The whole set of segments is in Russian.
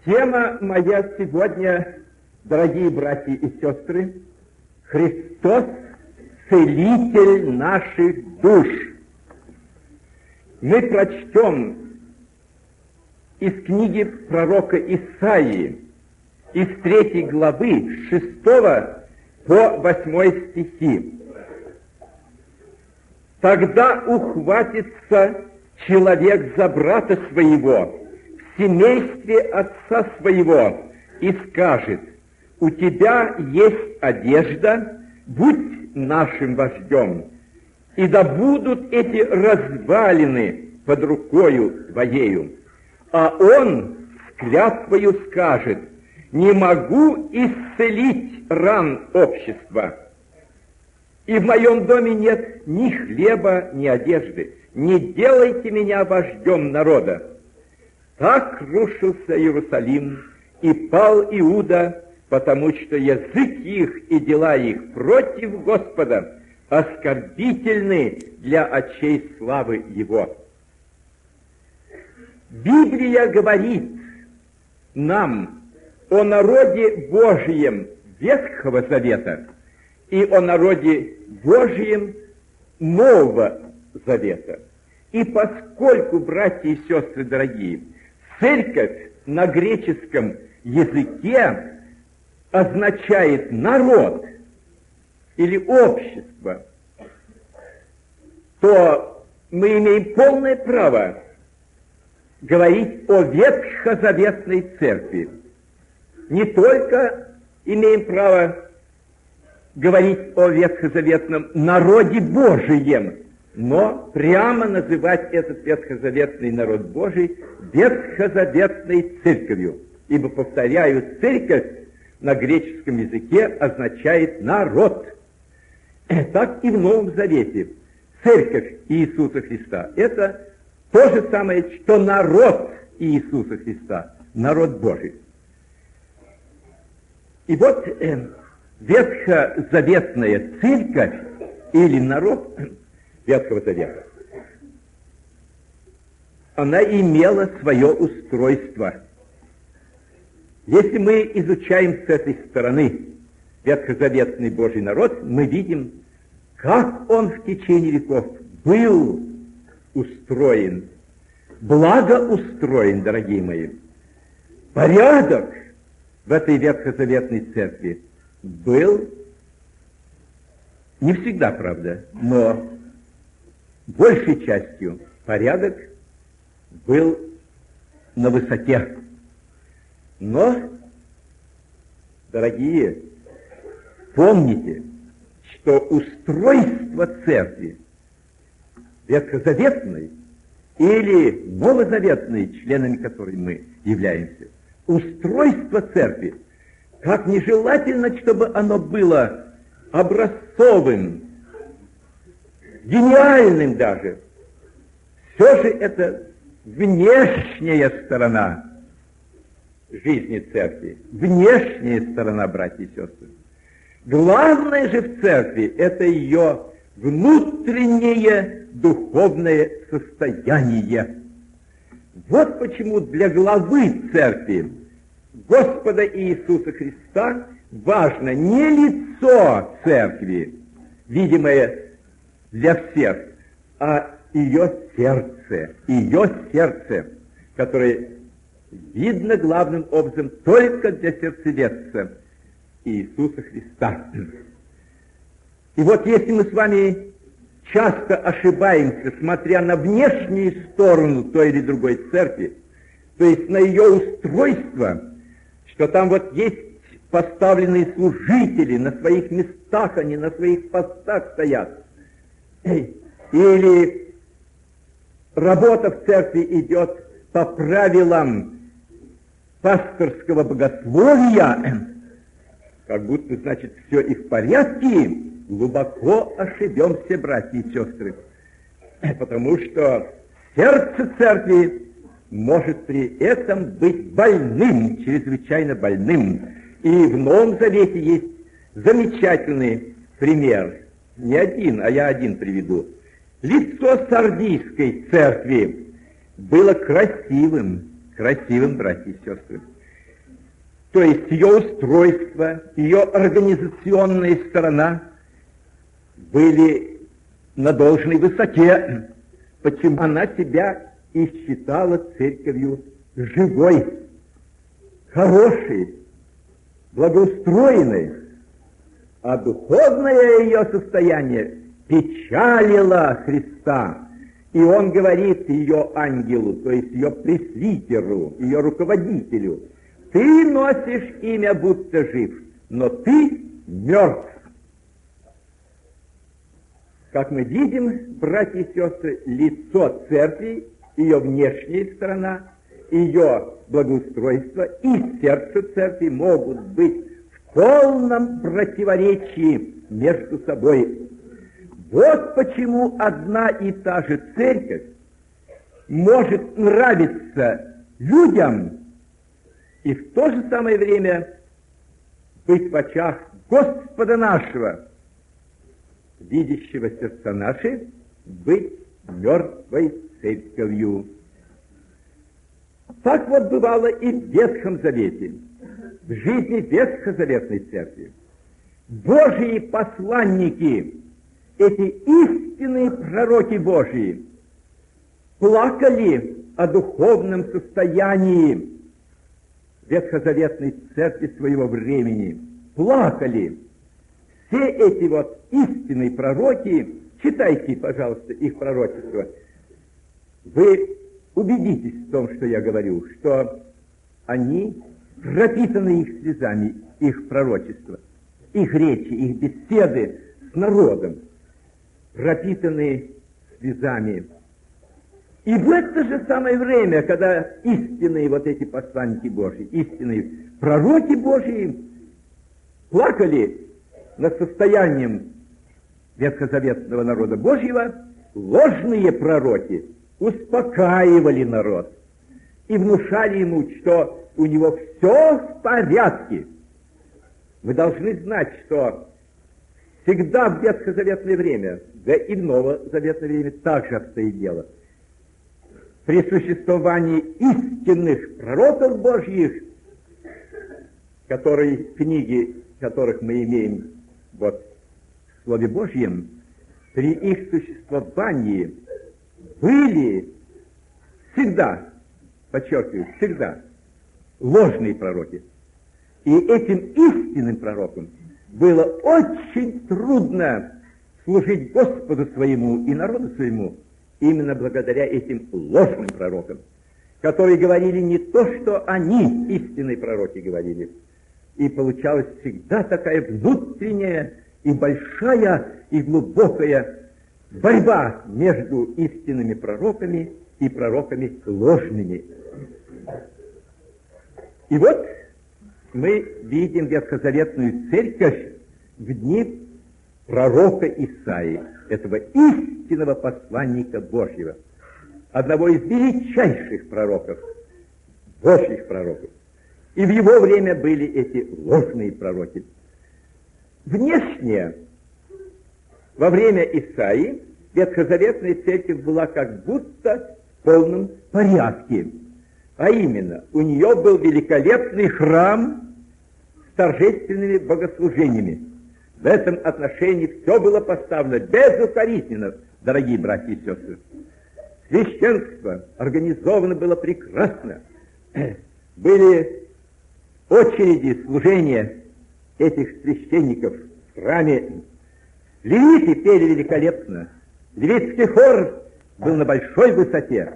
Тема моя сегодня, дорогие братья и сестры, Христос – целитель наших душ. Мы прочтем из книги пророка Исаии, из 3 главы, с 6 по 8 стихи. «Тогда ухватится человек за брата своего в семействе отца своего и скажет: у тебя есть одежда, будь нашим вождем, и да будут эти развалины под рукою твоею. А он с клятвою скажет: не могу исцелить ран общества. И в моем доме нет ни хлеба, ни одежды. Не делайте меня вождем народа. Так рушился Иерусалим, и пал Иуда, потому что язык их и дела их против Господа оскорбительны для очей славы Его». Библия говорит нам о народе Божьем Ветхого Завета и о народе Божьем Нового Завета. И поскольку, братья и сестры дорогие, церковь на греческом языке означает народ или общество, то мы имеем полное право говорить о ветхозаветной церкви. Не только имеем право говорить о ветхозаветном народе Божием, но прямо называть этот ветхозаветный народ Божий ветхозаветной церковью. Ибо, повторяю, церковь на греческом языке означает народ. Так и в Новом Завете церковь Иисуса Христа — это то же самое, что народ Иисуса Христа, народ Божий. И вот ветхозаветная церковь или народ Ветхого Завета, она имела свое устройство. Если мы изучаем с этой стороны ветхозаветный Божий народ, мы видим, как он в течение веков был устроен, благоустроен, дорогие мои. Порядок в этой ветхозаветной церкви был не всегда, правда, но большей частью порядок был на высоте. Но, дорогие, помните, что устройство церкви ветхозаветной или новозаветной, членами которой мы являемся, устройство церкви, как нежелательно, чтобы оно было образцовым, гениальным даже, все же это внешняя сторона жизни церкви, внешняя сторона, братья и сестры. Главное же в церкви — это ее внутреннее духовное состояние. Вот почему для главы церкви Господа Иисуса Христа важно не лицо церкви, видимое для всех, а ее сердце, которое видно главным образом только для сердцеведца Иисуса Христа. И вот если мы с вами часто ошибаемся, смотря на внешнюю сторону той или другой церкви, то есть на ее устройство, что там вот есть поставленные служители, на своих местах они, на своих постах стоят, или работа в церкви идет по правилам пасторского богословия, как будто, значит, все и в порядке, глубоко ошибемся, братья и сестры. Потому что сердце церкви может при этом быть больным, чрезвычайно больным. И в Новом Завете есть замечательный пример. Не один, а я один приведу. Лицо сардийской церкви было красивым, братья и сестры. то есть ее устройство, ее организационная сторона были на должной высоте. Почему она себя и считала церковью живой, хорошей, благоустроенной, а духовное ее состояние печалило Христа. И он говорит ее ангелу, то есть ее пресвитеру, ее руководителю: ты носишь имя, будто жив, но ты мертв. Как мы видим, братья и сестры, лицо церкви, ее внешняя сторона, ее благоустройство и сердце церкви могут быть в полном противоречии между собой. Вот почему одна и та же церковь может нравиться людям и в то же самое время быть в очах Господа нашего, видящего сердца наши, быть мертвой церковью. Так вот бывало и в Ветхом Завете, в жизни Ветхозаветной церкви. Божьи посланники, эти истинные пророки Божьи, плакали о духовном состоянии Ветхозаветной церкви своего времени. Плакали. Все эти вот истинные пророки, читайте, пожалуйста, их пророчество, вы убедитесь в том, что я говорю, что они пропитаны их слезами, их пророчества, их речи, их беседы с народом, пропитаны слезами. И в это же самое время, когда истинные вот эти посланники Божьи, истинные пророки Божьи плакали над состоянием ветхозаветного народа Божьего, ложные пророки успокаивали народ и внушали ему, что у него все в порядке. Вы должны знать, что всегда в ветхозаветное время, да и в новозаветное время также обстоит дело. При существовании истинных пророков Божьих, книги которых мы имеем вот в Слове Божьем, при их существовании были всегда, подчеркиваю, всегда ложные пророки. И этим истинным пророкам было очень трудно служить Господу своему и народу своему именно благодаря этим ложным пророкам, которые говорили не то, что они, истинные пророки, говорили. И получалась всегда такая внутренняя и большая и глубокая борьба между истинными пророками и пророками ложными. И вот мы видим ветхозаветную церковь в дни пророка Исаии, этого истинного посланника Божьего, одного из величайших пророков, Божьих пророков. И в его время были эти ложные пророки. Внешне, во время Исаии, ветхозаветная церковь была как будто в полном порядке. А именно, у нее был великолепный храм с торжественными богослужениями. В этом отношении все было поставлено безукоризненно, дорогие братья и сестры. Священство организовано было прекрасно. Были очереди служения этих священников в храме. Левиты пели великолепно. Левитский хор был на большой высоте.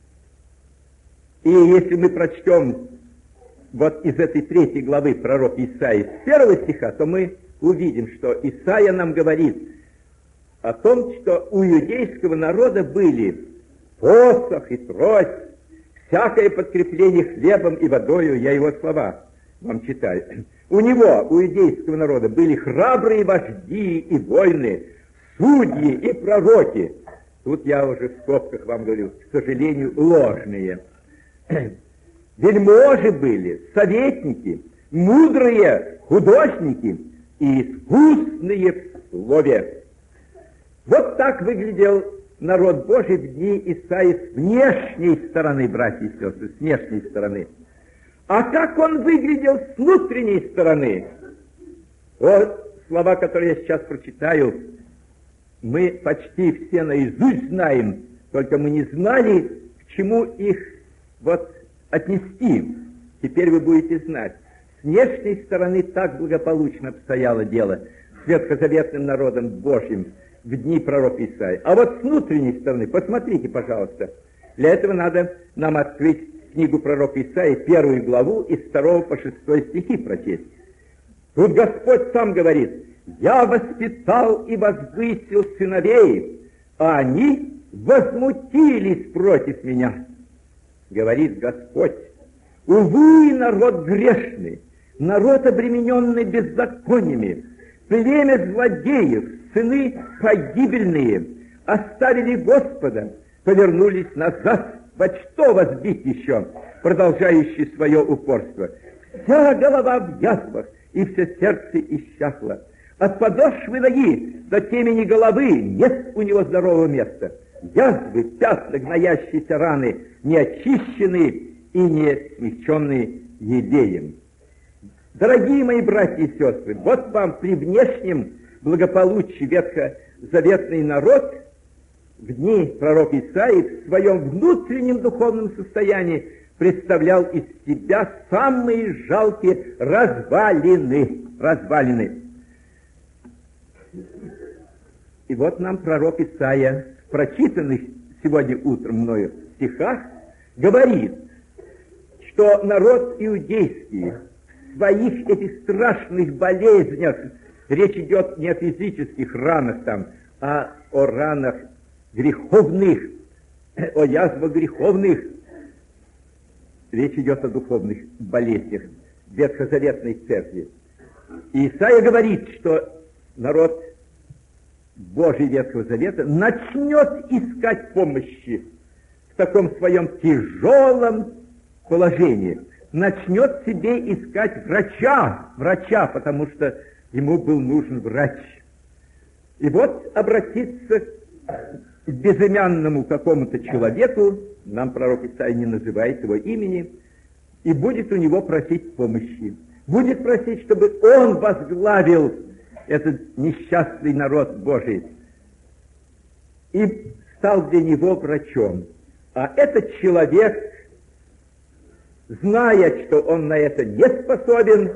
И если мы прочтем вот из этой 3 главы пророка Исаии с 1 стиха, то мы увидим, что Исаия нам говорит о том, что у иудейского народа были посох и трость, всякое подкрепление хлебом и водою, я его слова вам читаю. У него, у иудейского народа, были храбрые вожди и воины, судьи и пророки. Тут я уже в скобках вам говорю, к сожалению, ложные. Вельможи были, советники, мудрые художники и искусные в слове. Вот так выглядел народ Божий в дни Исаии с внешней стороны, братья и сестры, с внешней стороны. А как он выглядел с внутренней стороны? Вот слова, которые я сейчас прочитаю, мы почти все наизусть знаем, только мы не знали, к чему их вот отнести. Теперь вы будете знать. С внешней стороны так благополучно обстояло дело с ветхозаветным народом Божьим в дни пророка Исаии. А вот с внутренней стороны, посмотрите, пожалуйста. Для этого надо нам открыть книгу пророка Исаии, 1 главу, из 2 по 6 стихи прочесть. Тут Господь сам говорит: «Я воспитал и возвысил сыновей, а они возмутились против меня», говорит Господь. «Увы, народ грешный, народ, обремененный беззакониями, племя злодеев, сыны погибельные, оставили Господа, повернулись назад, во что вас бить еще, продолжающий свое упорство? Вся голова в язвах, и все сердце иссякло. От подошвы ноги до темени головы нет у него здорового места. Язвы, пятна, гноящиеся раны, не очищенные и не смягченные елеем». Дорогие мои братья и сестры, вот вам при внешнем благополучии ветхозаветный народ в дни пророка Исаии в своем внутреннем духовном состоянии представлял из себя самые жалкие развалины. И вот нам пророк Исаия в прочитанных сегодня утром мною стихах говорит, что народ иудейский в своих этих страшных болезнях, речь идет не о физических ранах там, а о ранах греховных, о язвах греховных. Речь идет о духовных болезнях ветхозаветной церкви. И Исаия говорит, что народ Божий Ветхого Завета начнет искать помощи в таком своем тяжелом положении. Начнет себе искать врача, потому что ему был нужен врач. И вот обратиться к безымянному какому-то человеку, нам пророк Исаия не называет его имени, и будет у него просить помощи. Будет просить, чтобы он возглавил этот несчастный народ Божий и стал для него врачом. А этот человек, зная, что он на это не способен,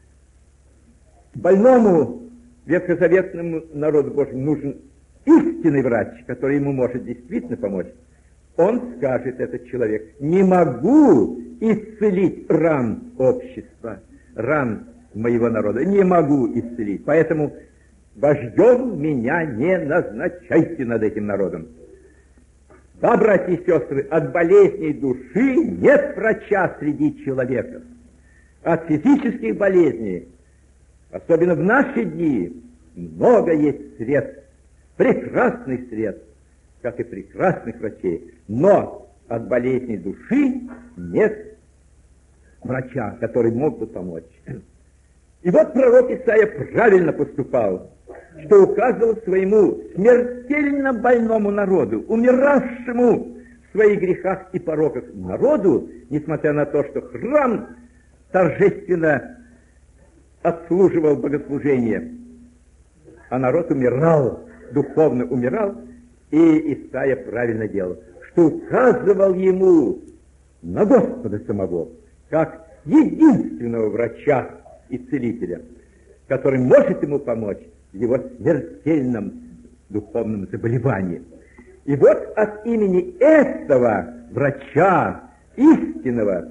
больному ветхозаветному народу Божьему нужен истинный врач, который ему может действительно помочь. Он скажет, этот человек: «Не могу исцелить ран общества, ран моего народа, не могу исцелить, поэтому вождем меня не назначайте над этим народом». Да, братья и сестры, от болезней души нет врача среди человека. От физических болезней, особенно в наши дни, много есть средств, прекрасных средств, как и прекрасных врачей. Но от болезней души нет врача, который мог бы помочь. И вот пророк Исаия правильно поступал, что указывал своему смертельно больному народу, умиравшему в своих грехах и пороках народу, несмотря на то, что храм торжественно отслуживал богослужение, а народ умирал, духовно умирал, и Исаия правильно делал, что указывал ему на Господа самого, как единственного врача и целителя, который может ему помочь в его смертельном духовном заболевании. И вот от имени этого врача, истинного,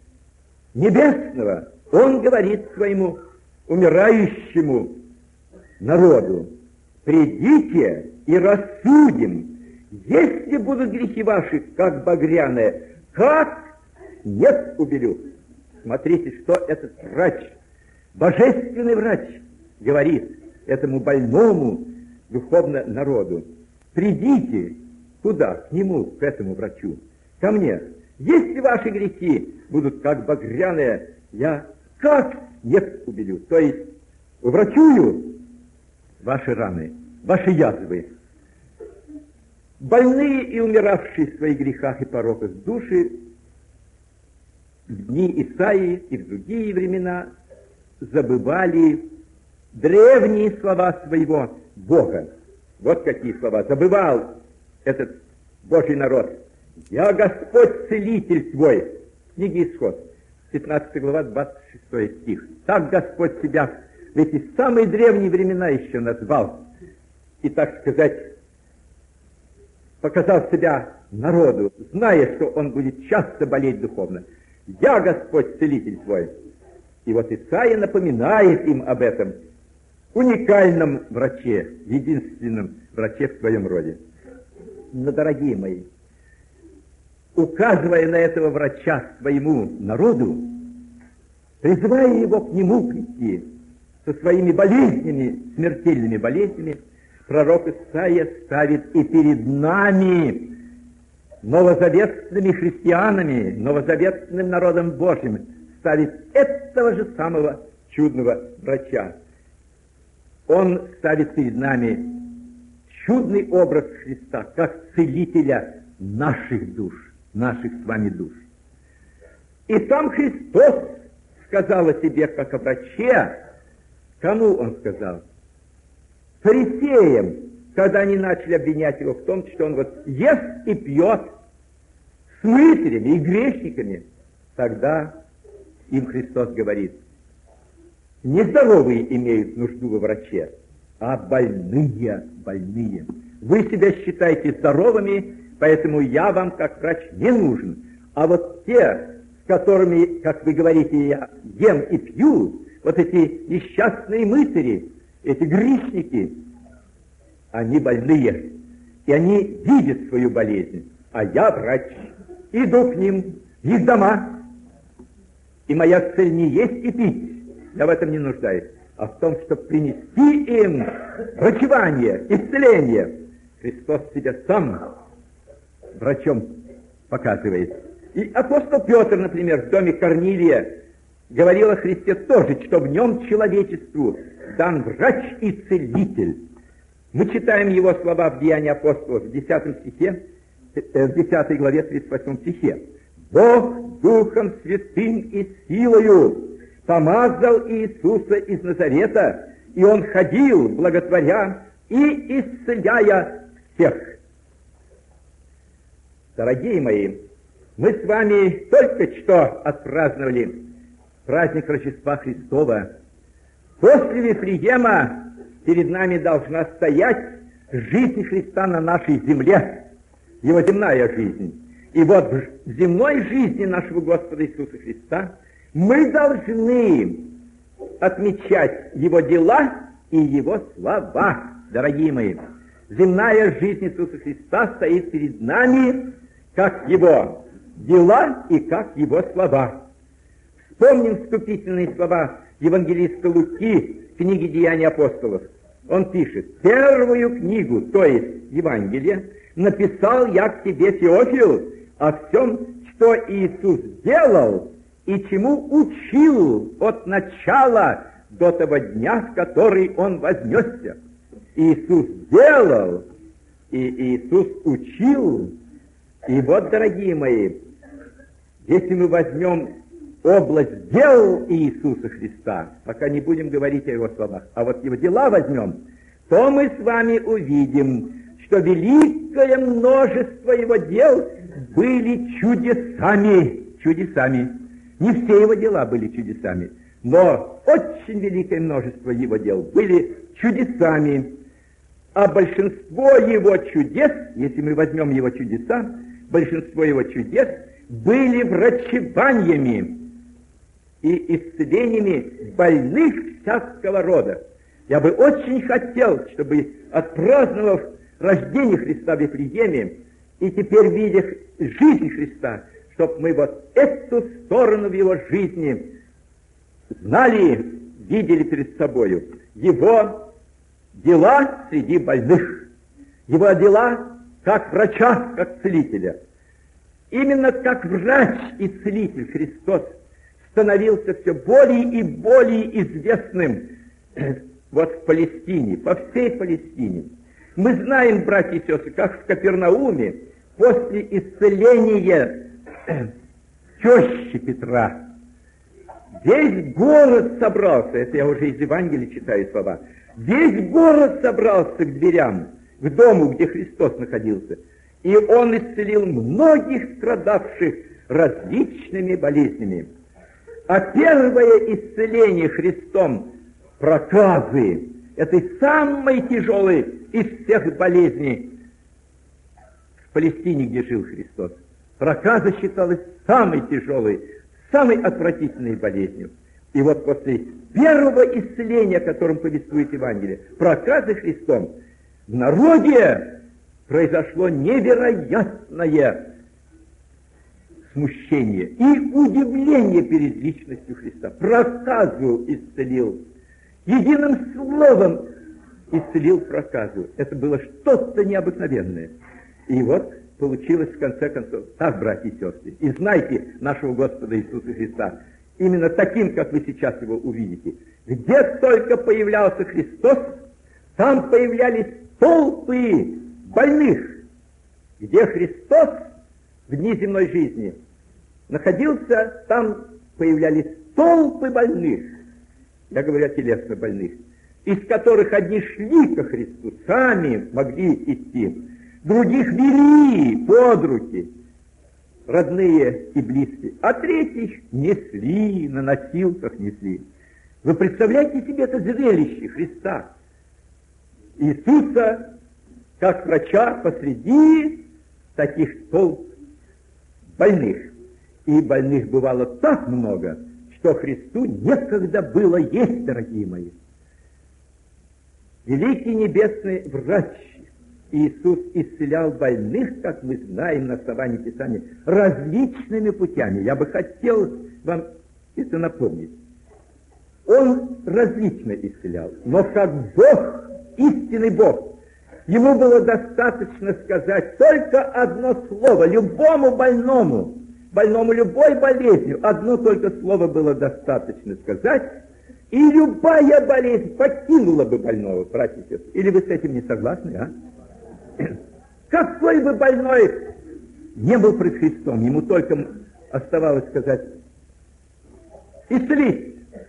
небесного, он говорит своему умирающему народу: «Придите и рассудим, если будут грехи ваши, как багряные, как нет убелю». Смотрите, что этот врач, божественный врач, говорит этому больному духовно народу: «Придите куда? К нему, к этому врачу, ко мне. Если ваши грехи будут как багряные, я как нет убелю». То есть уврачую ваши раны, ваши язвы. Больные и умиравшие в своих грехах и пороках души в дни Исаии и в другие времена забывали древние слова своего Бога. Вот какие слова забывал этот Божий народ. «Я Господь, целитель твой». Книга Исход, 15 глава, 26 стих. Так Господь себя в эти самые древние времена еще назвал. И, так сказать, показал себя народу, зная, что он будет часто болеть духовно. «Я Господь, целитель твой». И вот Исаия напоминает им об этом уникальном враче, единственном враче в своем роде. Но, дорогие мои, указывая на этого врача своему народу, призывая его к нему прийти со своими болезнями, смертельными болезнями, пророк Исаия ставит и перед нами, новозаветными христианами, новозаветным народом Божьим, ставит этого же самого чудного врача. Он ставит перед нами чудный образ Христа, как целителя наших душ, наших с вами душ. И сам Христос сказал о себе, как о враче. Кому он сказал? Фарисеям, когда они начали обвинять его в том, что он вот ест и пьет с мытарями и грешниками. Тогда им Христос говорит: нездоровые имеют нужду во враче, а больные. Вы себя считаете здоровыми, поэтому я вам как врач не нужен. А вот те, с которыми, как вы говорите, я ем и пью, вот эти несчастные мытари, эти грешники, они больные, и они видят свою болезнь, а я врач. Иду к ним, в их дома, и моя цель не есть и пить, я в этом не нуждаюсь, а в том, чтобы принести им врачевание, исцеление. Христос себя сам врачом показывает. И апостол Петр, например, в доме Корнилия говорил о Христе тоже, что в нем человечеству дан врач и целитель. Мы читаем его слова в Деянии апостолов в 10 стихе, в 10 главе 38 стихе. «Бог Духом Святым и силою помазал Иисуса из Назарета, и Он ходил, благотворя и исцеляя всех». Дорогие мои, мы с вами только что отпраздновали праздник Рождества Христова. После Вифлеема перед нами должна стоять жизнь Христа на нашей земле, Его земная жизнь. И вот в земной жизни нашего Господа Иисуса Христа мы должны отмечать Его дела и Его слова, дорогие мои. Земная жизнь Иисуса Христа стоит перед нами, как Его дела и как Его слова. Вспомним вступительные слова евангелиста Луки в книге «Деяния апостолов». Он пишет: «Первую книгу, то есть Евангелие, написал я к тебе, Феофил, о всем, что Иисус делал и чему учил от начала до того дня, в который Он вознесся». Иисус делал, и Иисус учил. И вот, дорогие мои, если мы возьмем область дел Иисуса Христа, пока не будем говорить о Его словах, а вот Его дела возьмем, то мы с вами увидим, что великое множество Его дел были чудесами. Не все Его дела были чудесами, но очень великое множество Его дел были чудесами. А большинство Его чудес, если мы возьмем Его чудеса, большинство Его чудес были врачеваниями и исцелениями больных всякого рода. Я бы очень хотел, чтобы, отпраздновав рождение Христа в Вифлееме, и теперь видя жизнь Христа, чтобы мы вот эту сторону в Его жизни знали, видели перед собою. Его дела среди больных, Его дела как врача, как целителя. Именно как врач и целитель Христос становился все более и более известным вот в Палестине, по всей Палестине. Мы знаем, братья и сестры, как в Капернауме после исцеления тещи Петра. Весь город собрался, это я уже из Евангелия читаю слова, весь город собрался к дверям, к дому, где Христос находился. И Он исцелил многих страдавших различными болезнями. А первое исцеление Христом проказы, этой самой тяжелой из всех болезней в Палестине, где жил Христос. Проказа считалась самой тяжелой, самой отвратительной болезнью. И вот после первого исцеления, о котором повествует Евангелие, проказы Христом, в народе произошло невероятное смущение и удивление перед личностью Христа. Проказу исцелил. Единым словом исцелил проказу. Это было что-то необыкновенное. И вот получилось в конце концов так, братья и сестры. И знайте нашего Господа Иисуса Христа именно таким, как вы сейчас его увидите. Где только появлялся Христос, там появлялись толпы больных. Где Христос в дни земной жизни находился, там появлялись толпы больных. Я говорю о телесно больных, из которых одни шли ко Христу, сами могли идти, других вели под руки, родные и близкие, а третьих несли, на носилках несли. Вы представляете себе это зрелище Христа, Иисуса, как врача посреди таких толп больных. И больных бывало так много, что Христу некогда было есть, дорогие мои. Великий небесный врач Иисус исцелял больных, как мы знаем на основании Писания, различными путями. Я бы хотел вам это напомнить. Он различно исцелял, но как Бог, истинный Бог, ему было достаточно сказать только одно слово любому больному любой болезнью, одно только слово было достаточно сказать, и любая болезнь покинула бы больного, братья и сестры. Или вы с этим не согласны, а? Какой бы больной не был пред Христом, ему только оставалось сказать: исцелись,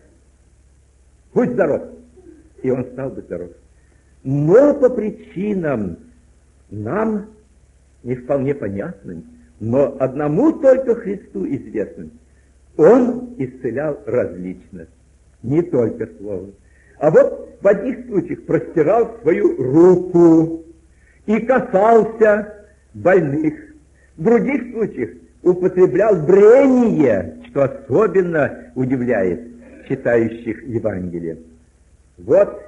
будь здоров. И он стал бы здоров. Но по причинам нам не вполне понятным, но одному только Христу известным, Он исцелял различно, не только словом. А вот в одних случаях простирал свою руку и касался больных. В других случаях употреблял брение, что особенно удивляет читающих Евангелие. Вот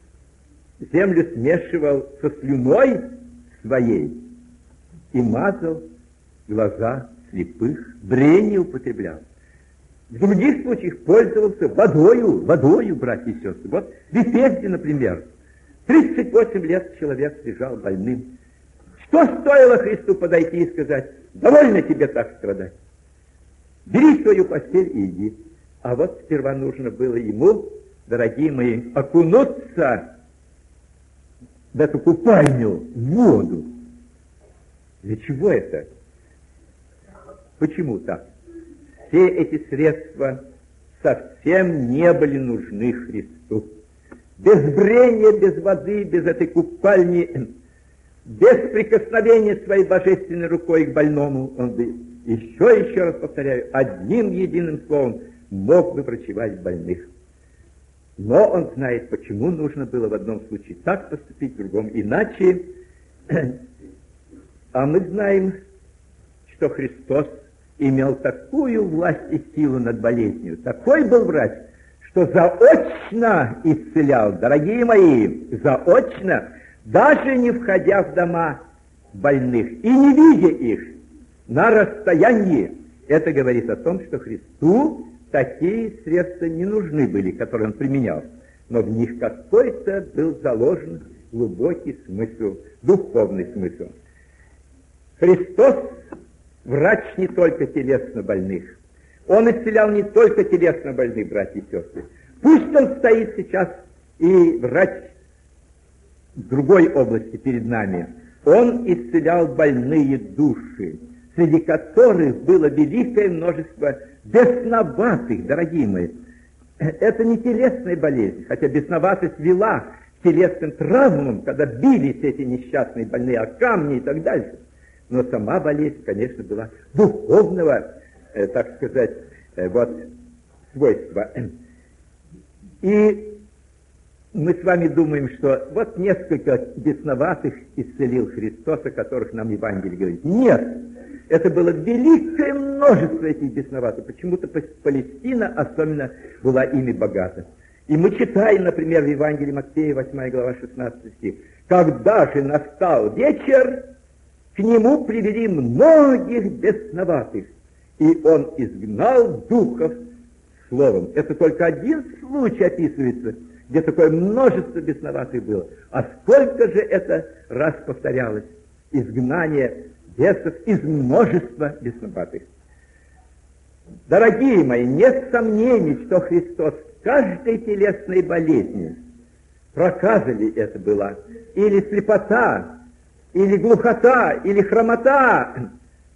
землю смешивал со слюной своей и мазал глаза слепых, брение употреблял. В других случаях пользовался водою, братья и сестры. Вот в Вифезде, например, 38 лет человек лежал больным. Что стоило Христу подойти и сказать: довольно тебе так страдать, бери свою постель и иди. А вот сперва нужно было ему, дорогие мои, окунуться в эту купальню, в воду. Для чего это? Почему так? Все эти средства совсем не были нужны Христу. Без брения, без воды, без этой купальни, без прикосновения своей божественной рукой к больному, он бы, еще раз повторяю, одним единым словом мог бы врачевать больных. Но он знает, почему нужно было в одном случае так поступить, в другом иначе. А мы знаем, что Христос имел такую власть и силу над болезнью, такой был врач, что заочно исцелял, дорогие мои, заочно, даже не входя в дома больных и не видя их на расстоянии. Это говорит о том, что Христу такие средства не нужны были, которые он применял, но в них какой-то был заложен глубокий смысл, духовный смысл. Христос врач не только телесно больных. Он исцелял не только телесно больных, братья и сестры. Пусть он стоит сейчас и врач в другой области перед нами. Он исцелял больные души. среди которых было великое множество бесноватых, дорогие мои. Это не телесная болезнь, хотя бесноватость вела к телесным травмам, когда бились эти несчастные больные о камни и так дальше. Но сама болезнь, конечно, была духовного, так сказать, свойства. И мы с вами думаем, что вот несколько бесноватых исцелил Христос, о которых нам Евангелие говорит. Нет! Это было великое множество этих бесноватых. Почему-то Палестина особенно была ими богата. И мы читаем, например, в Евангелии Матфея, 8 глава, 16 стих. «Когда же настал вечер, к нему привели многих бесноватых, и он изгнал духов словом». Это только один случай описывается, где такое множество бесноватых было. А сколько же это раз повторялось? Изгнание бесов из множества бесноватых. Дорогие мои, нет сомнений, что Христос в каждой телесной болезни, проказа ли это была, или слепота, или глухота, или хромота,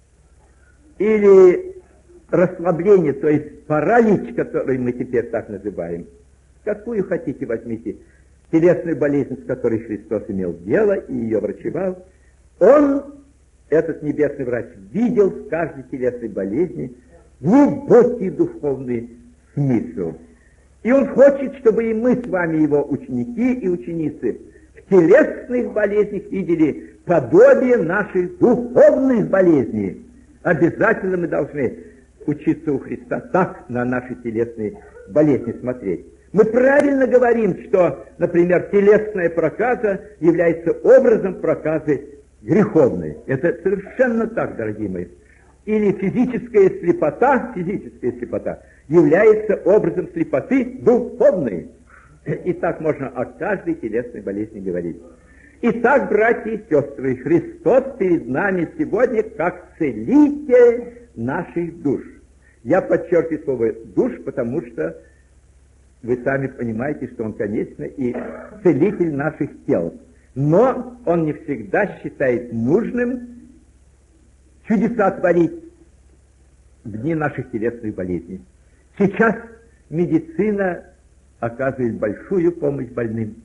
или расслабление, то есть паралич, который мы теперь так называем. Какую хотите возьмите телесную болезнь, с которой Христос имел дело и ее врачевал. Он, этот небесный врач, видел в каждой телесной болезни глубокий духовный смысл. И он хочет, чтобы и мы с вами, его ученики и ученицы, в телесных болезнях видели подобие наших духовных болезней. Обязательно мы должны учиться у Христа так на наши телесные болезни смотреть. Мы правильно говорим, что, например, телесная проказа является образом проказы греховной. Это совершенно так, дорогие мои. Или физическая слепота является образом слепоты духовной. И так можно о каждой телесной болезни говорить. Итак, братья и сестры, Христос перед нами сегодня как целитель наших душ. Я подчеркиваю слово «душ», потому что вы сами понимаете, что Он, конечно, и целитель наших тел. Но Он не всегда считает нужным чудеса творить в дни наших телесных болезней. Сейчас медицина оказывает большую помощь больным.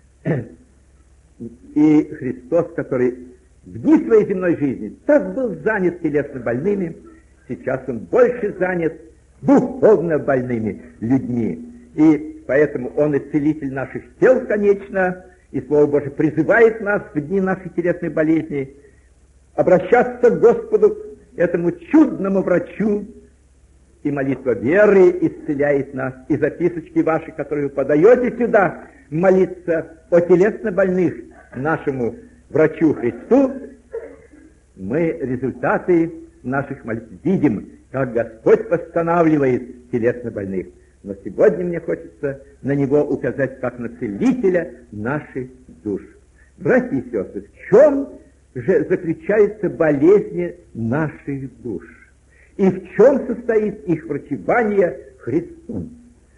И Христос, который в дни своей земной жизни так был занят телесно больными, сейчас Он больше занят духовно больными людьми. И поэтому Он и целитель наших тел, конечно, и Слово Божие призывает нас в дни нашей телесной болезни обращаться к Господу, этому чудному врачу, и молитва веры исцеляет нас, и записочки ваши, которые вы подаете сюда, молиться о телесно больных нашему врачу Христу, мы результаты наших молитв видим, как Господь восстанавливает телесно больных. Но сегодня мне хочется на Него указать как на целителя наших душ. Братья и сестры, в чем же заключаются болезни наших душ? И в чем состоит их врачевание Христу?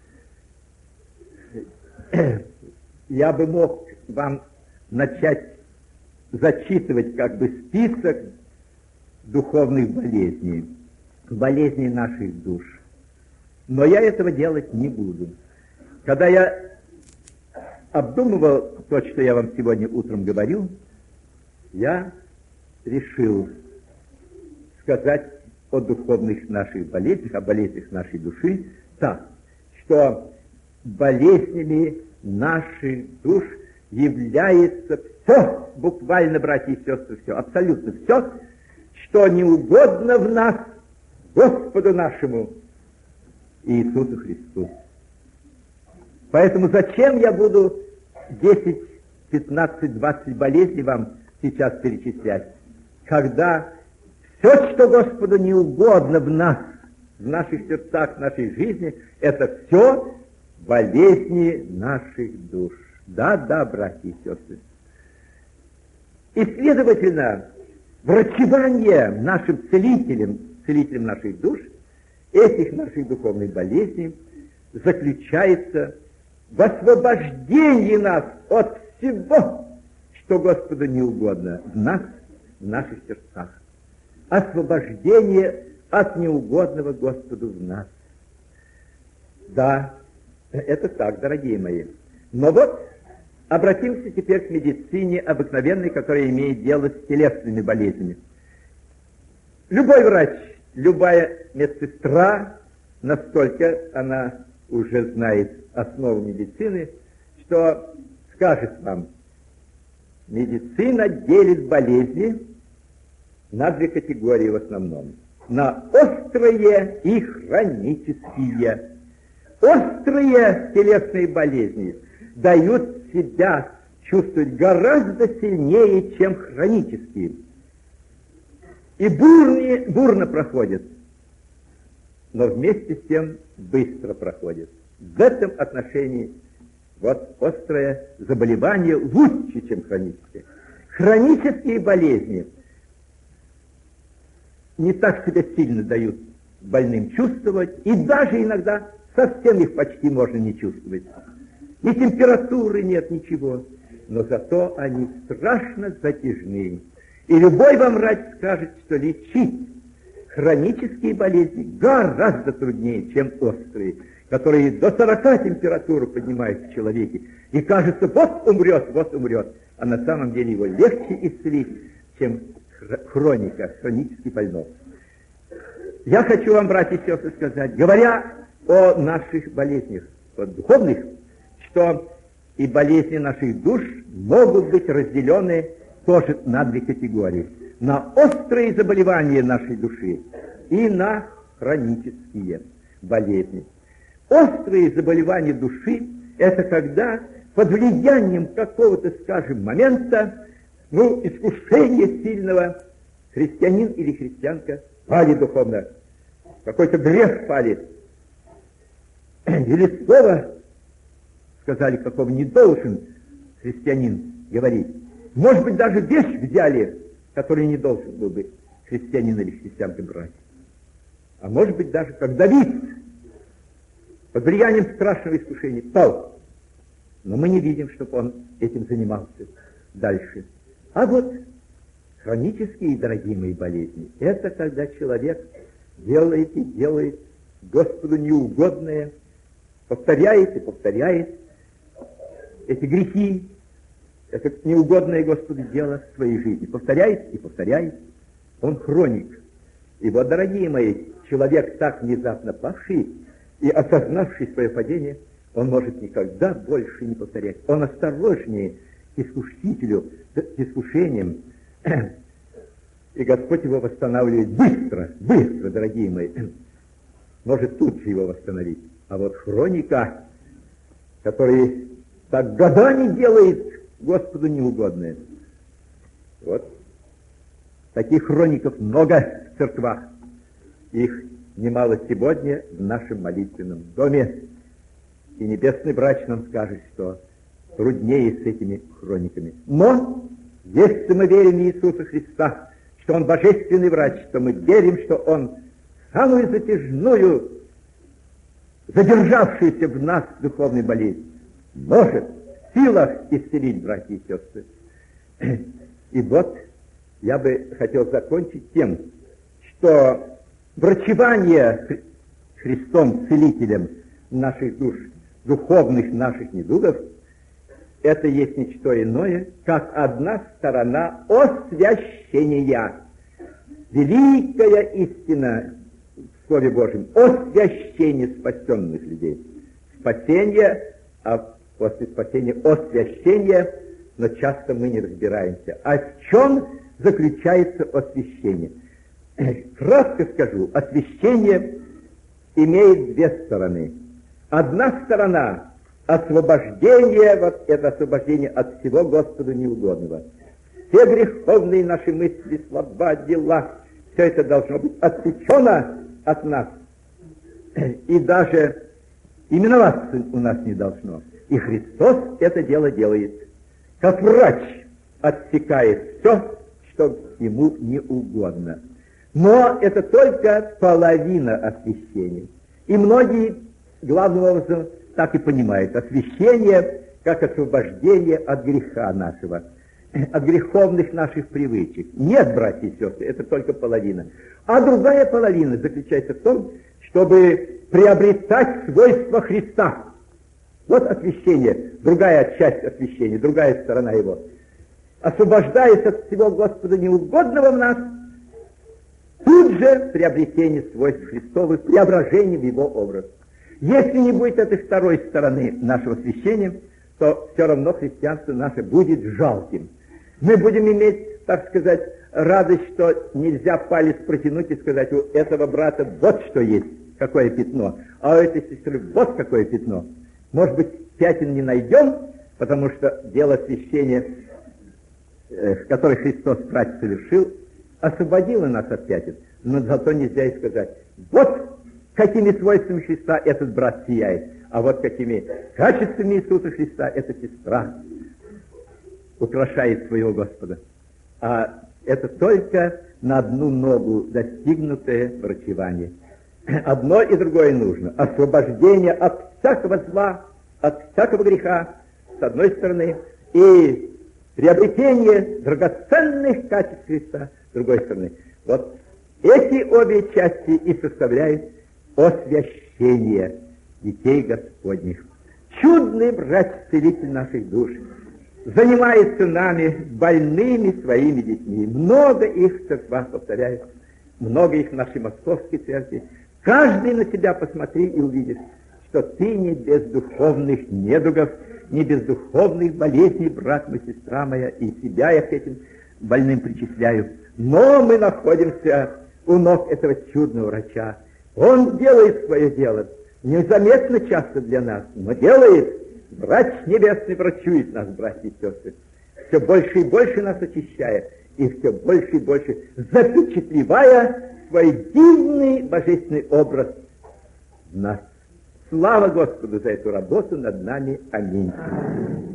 Я бы мог вам начать зачитывать как бы список духовных болезней наших душ. Но я этого делать не буду. Когда я обдумывал то, что я вам сегодня утром говорю, я решил сказать о духовных наших болезнях, о болезнях нашей души так, что болезнями наших душ является все, буквально, братья и сестры, все, абсолютно все, что не угодно в нас Господу нашему Иисусу Христу. Поэтому зачем я буду 10, 15, 20 болезней вам сейчас перечислять, когда все, что Господу не угодно в нас, в наших сердцах, в нашей жизни, это все болезни наших душ. Да, братья и сестры. И, следовательно, врачевание нашим целителем наших душ, этих наших духовных болезней, заключается в освобождении нас от всего, что Господу не угодно в нас, в наших сердцах. освобождение от неугодного Господу в нас. Да, это так, дорогие мои. Но вот обратимся теперь к медицине обыкновенной, которая имеет дело с телесными болезнями. Любой врач, любая медсестра, настолько она уже знает основу медицины, что скажет вам: медицина делит болезни на две категории в основном. На острые и хронические. Острые телесные болезни дают себя чувствовать гораздо сильнее, чем хронические. И бурно проходят, но вместе с тем быстро проходят. В этом отношении вот острое заболевание лучше, чем хронические. Хронические болезни не так себя сильно дают больным чувствовать, и даже иногда совсем их почти можно не чувствовать. Ни температуры нет, ничего. Но зато они страшно затяжные. И любой вам врач скажет, что лечить хронические болезни гораздо труднее, чем острые, которые до 40 температуру поднимают в человеке. И кажется, вот умрет. А на самом деле его легче исцелить, чем хронический больной. Я хочу вам, братья и сестры, сказать, говоря о наших болезнях, о духовных, что и болезни наших душ могут быть разделены тоже на две категории. На острые заболевания нашей души и на хронические болезни. Острые заболевания души – это когда под влиянием какого-то, скажем, момента, искушения сильного, христианин или христианка пали духовно, какой-то грех пали, или слово сказали, какого не должен христианин говорить. Может быть, даже вещь взяли, которую не должен был бы христианин или христианка брать. А может быть, даже как Давид под влиянием страшного искушения пал. Но мы не видим, чтобы он этим занимался дальше. А вот хронические, дорогие мои, болезни – это когда человек делает и делает Господу неугодное, повторяет и повторяет эти грехи, это неугодное Господу дело в своей жизни. Повторяет и повторяет. Он хроник. И вот, дорогие мои, человек, так внезапно павший и осознавший свое падение, он может никогда больше не повторять. Он осторожнее к искусителю, к искушениям. И Господь его восстанавливает быстро, дорогие мои. Может тут же его восстановить. А вот хроника, который так годами делает Господу неугодное. Вот. Таких хроников много в церквах. Их немало сегодня в нашем молитвенном доме. И небесный врач нам скажет, что труднее с этими хрониками. Но, если мы верим в Иисуса Христа, что Он божественный врач, что мы верим, что Он самую затяжную, задержавшуюся в нас духовную болезнь, может в силах исцелить, братья и сестры. И вот я бы хотел закончить тем, что врачевание Христом, Целителем наших душ, духовных наших недугов, это есть ничто иное, как одна сторона освящения. Великая истина в Слове Божьем — освящение спасенных людей. Спасение, а после спасения освящение, но часто мы не разбираемся. А в чем заключается освящение? Кратко скажу, освящение имеет две стороны. Одна сторона — освобождение, вот это освобождение от всего Господу неугодного. Все греховные наши мысли, слова, дела, все это должно быть отсечено от нас. И даже именоваться у нас не должно. И Христос это дело делает. Как врач отсекает все, что ему не угодно. Но это только половина освящения. И многие, главным образом, так и понимают освящение как освобождение от греха нашего. от греховных наших привычек. Нет, братья и сестры, это только половина. А другая половина заключается в том, чтобы приобретать свойства Христа. Вот освящение, другая часть освящения, другая сторона его. Освобождаясь от всего Господа неугодного в нас, тут же приобретение свойств Христовых, преображение в его образ. Если не будет этой второй стороны нашего освящения, то все равно христианство наше будет жалким. Мы будем иметь, так сказать, радость, что нельзя палец протянуть и сказать: у этого брата вот что есть, какое пятно, а у этой сестры вот какое пятно. Может быть, пятен не найдем, потому что дело освящения, которое Христос брать совершил, освободило нас от пятен. Но зато нельзя и сказать: вот какими свойствами Христа этот брат сияет, а вот какими качествами Иисуса Христа эта сестра украшает своего Господа. А это только на одну ногу достигнутое врачевание. Одно и другое нужно. Освобождение от всякого зла, от всякого греха, с одной стороны, и приобретение драгоценных качеств Христа, с другой стороны. Вот эти обе части и составляют освящение детей Господних. Чудный врач-целитель наших душ занимается нами, больными своими детьми. Много их в церквах, повторяю, много их в нашей московской церкви. Каждый на себя посмотри и увидишь, что ты не без духовных недугов, не без духовных болезней, брат мой, сестра моя, и себя я к этим больным причисляю. Но мы находимся у ног этого чудного врача. Он делает свое дело, незаметно часто для нас, но делает. Врач небесный врачует нас, братья и сестры, все больше и больше нас очищая, и все больше и больше запечатлевая свой дивный божественный образ в нас. Слава Господу за эту работу над нами. Аминь.